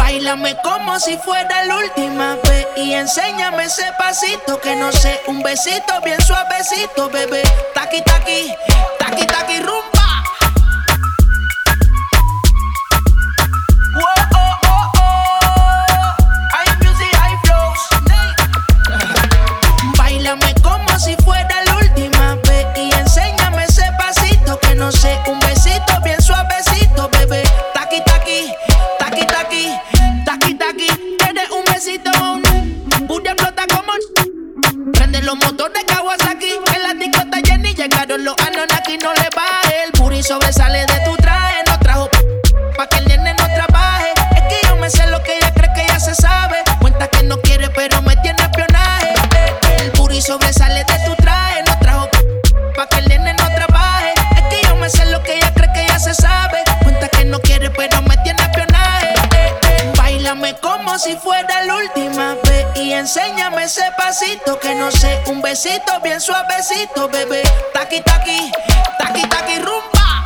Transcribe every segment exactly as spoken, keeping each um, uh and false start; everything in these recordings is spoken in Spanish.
Báilame como si fuera la última vez y enséñame ese pasito que no sé, un besito bien suavecito, bebé. Taqui, taqui, taqui, taqui, rumba. Whoa, oh, oh, oh. Hay music, hay flows. Báilame como si fuera la última vez y enséñame ese pasito que no sé, un besito bien suavecito, bebé. Taqui, taqui, taqui, taqui, taqui, taqui. Tienes un besito, un booty explota como prende los motores Kawasaki. En la disco está llena y llegaron los Anunnaki. No le baje, el booty sobresale de tu traje. No trajo pa' que el nene no trabaje. Es que yo me sé lo que ella cree que ella se sabe. Cuenta que no quiere pero me tiene espionaje. El booty sobresale de tu traje. No trajo pa' que el nene no trabaje. Es que yo me sé lo que ella cree que ella se sabe. Cuenta que no quiere pero me tiene espionaje. Báilame como si fuera la última vez y enséñame ese pasito que no sé, un besito bien suavecito, bebé. Taqui, taqui, taqui, taqui, rumba.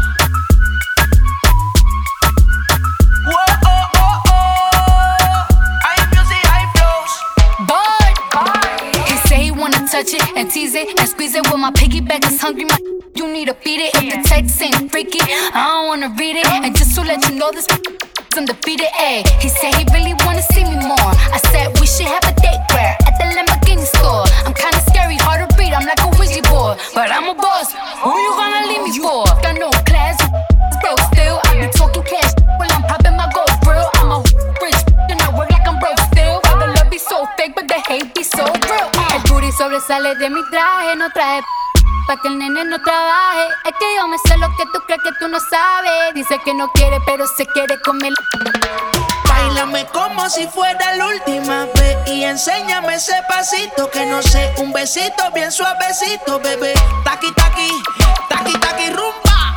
Whoa, oh, oh, oh. Hay music, hay flows. Boy, he say he wanna touch it and tease it and squeeze it. With my piggyback is hungry, my you need to feed it. If the text ain't freaky, I don't wanna read it. And just to let you know this undefeated, ayy. He said he really wanna see me more. I said we should have a date where at the Lamborghini store. I'm kinda scary, hard to read, I'm like a Ouija board. But I'm a boss, who you gonna leave me for? Got no class, broke still. I be talking cash while I'm popping my gold grill. I'm a rich and I work like I'm broke still. Why the love be so fake but the hate be so real? El booty sobresale de mi traje, no traje pa' que el nene no trabaje. Es que yo me sé lo que tú crees que tú no sabes. Dice que no quiere, pero se quiere comer. Báilame como si fuera la última vez y enséñame ese pasito que no sé, un besito bien suavecito, bebé. Taqui, taqui, taqui, taqui, rumba.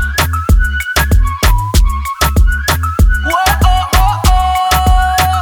Whoa, oh, oh, oh.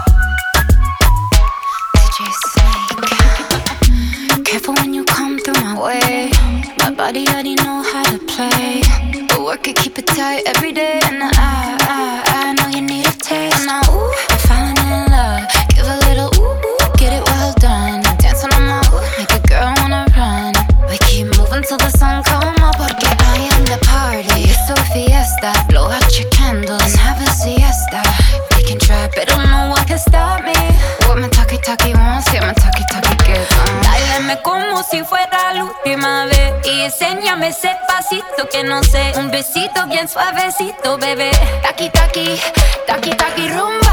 D J Snake. Careful when you come through my way. My body already know how to play. But work it, keep it tight every day. And I, I, I know you need a taste. And now, ooh, I'm falling in love. Give a little ooh, ooh, get it well done. Dancing on my ooh, make a girl wanna run. We keep moving till the sun come up. Porque I am the party. It's a fiesta. Blow out your candles and have a siesta. We can try, but no one can stop me. What my talkie talkie wants, yeah, my talkie talkie gets. Báilame como si fuera la última vez y enséñame ese pasito que no sé, un besito bien suavecito, bebé. Taqui, taqui, taqui, taqui, rumba.